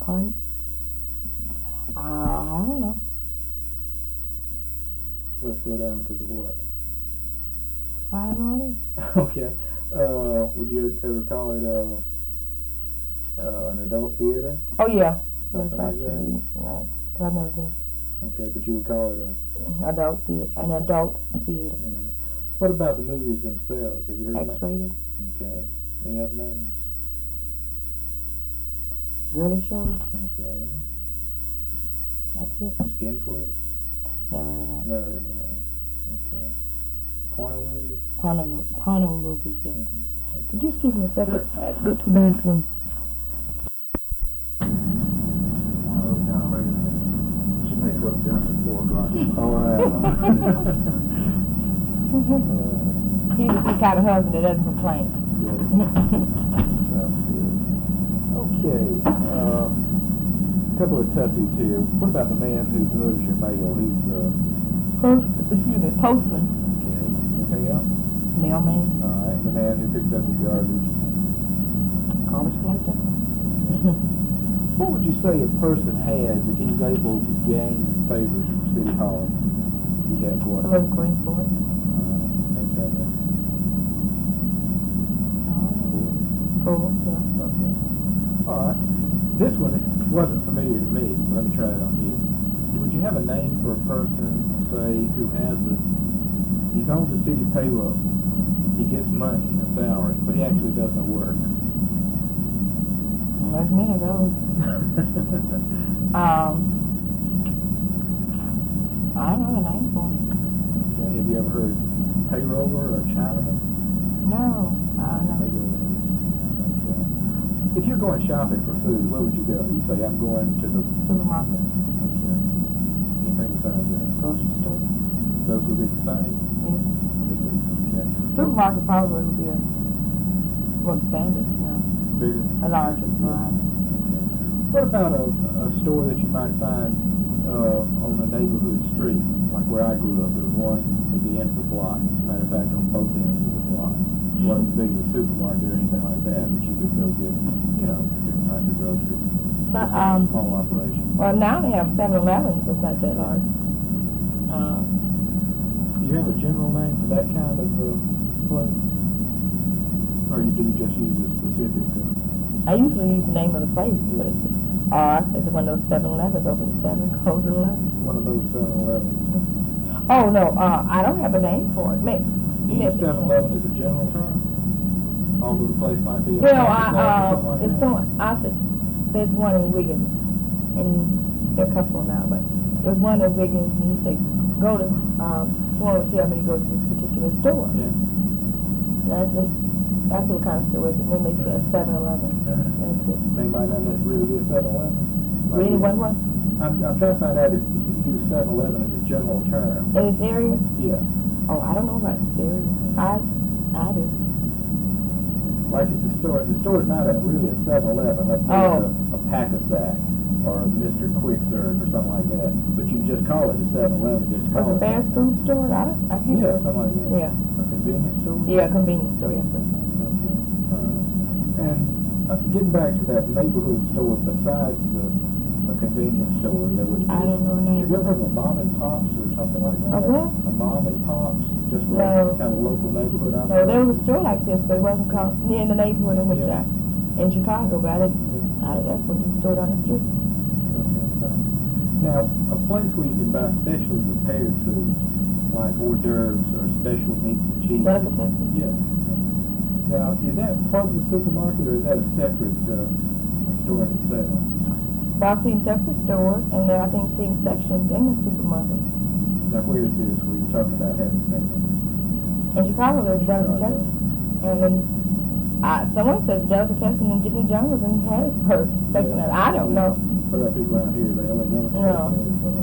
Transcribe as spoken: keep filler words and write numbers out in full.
Pun? Uh, I don't know. Let's go down to the what? I have no idea. Okay. Uh, would you ever call it uh, uh, an adult theater? Oh, yeah. Something like that? Right. But I've never been. Okay, but you would call it a... Adult theater. An adult theater. Uh, what about the movies themselves? Have you heard of them? X-rated. Okay. Any other names? Girly shows. Okay. That's it. Skinflix? Never heard of that. Never heard of that one. Okay. Porno movies? Porno, mo- porno movies, yeah. Mm-hmm. Okay. Could you excuse me a second? I have to go to the bathroom. One of those kind of ladies. She may cook dinner at four o'clock. Oh, wow. He's the kind of husband that doesn't complain. Good. Sounds good. Okay. Uh, a couple of toughies here. What about the man who delivers your mail? He's the... Post, excuse me, postman. Okay. Anything else? Mailman. All right. The man who picks up your garbage. Garbage collector. What would you say a person has if he's able to gain favors from City Hall? He has what? A little green for it. Uh, H R A? Cool, yeah. Okay. All right. This one wasn't familiar to me. Let me try it on you. Would you have a name for a person, say, who has a... He's on the city payroll. He gets money, a salary, but he actually does no work. There's many of those. um, I don't know the name for it. Okay. Have you ever heard payroller or Chinaman? No, I don't know. Maybe it is. Okay. If you're going shopping for food, where would you go? You say, I'm going to the... Supermarket. Okay. Anything besides that? Grocery store. Those would be the same? Yeah. Okay. Supermarket probably would be a more expanded, you know, Bigger? a larger variety. Okay. What about a, a store that you might find uh, on a neighborhood street, like where I grew up? There was one at the end of the block. Matter of fact, on both ends of the block. It wasn't as big as a supermarket or anything like that, but you could go get, you know, different types of groceries. But, It's a um, small operation. Well, now they have seven elevens, it's not that large. Um, Do you have a general name for that kind of uh, place? Or you do you just use a specific... Uh, I usually use the name of the place, but it's, oh, I said one of those seven elevens, open at seven, close at eleven. one of those seven elevens. Oh, no, uh, I don't have a name for it. Maybe, Do you use seven eleven as a general term? Although the place might be a... you know, package I, shop or uh, something like it's that? so, I said, there's one in Wiggins, and there are a couple now, but there's one in Wiggins, and you say, go to, um, someone will tell me to go to this particular store. Yeah. That's just, that's what kind of store is it? Then they say a seven eleven. That's it. They might not really be a seven eleven. Really, one one? I'm, I'm trying to find out if, if you use seven eleven as a general term. In this area? Yeah. Oh, I don't know about this area. I, I do. Like if the store, the store is not a, really a seven eleven. Let's say Oh. it's a, a Pack-A-Sack or a Mister Quick Serve or something like that. But you just call it a seven eleven just to Was call a it. fast food store? I don't, I can't. Yeah, something like that. Yeah. A convenience store? Yeah, convenience store, yeah. Okay. Uh, and uh, getting back to that neighborhood store besides the, the convenience store, there would be... I don't know the name. Have you ever heard of a mom and pops or something like that? A what? A mom and pops, just for No. a kind of local neighborhood No, operation? there was a store like this, but it wasn't called, near the neighborhood in which Yeah. I, in Chicago, but I didn't, Yeah. I, that's what the store down the street. Okay, fine. Now, a place where you can buy specially prepared foods, like hors d'oeuvres or special meats and cheeses. Delicatessen? Yeah. Now, is that part of the supermarket or is that a separate uh, store in itself? Well, I've seen separate stores, and then I think seen sections in the supermarket. Now, where is this where you're talking about having seen them? In Chicago, there's Chicago. Delicatessen. And then, uh, someone says Delicatessen in Jimmy Jones in Harrisburg section. that I don't know. What about people around here? They know what Delicatessen No. is? Mm-mm.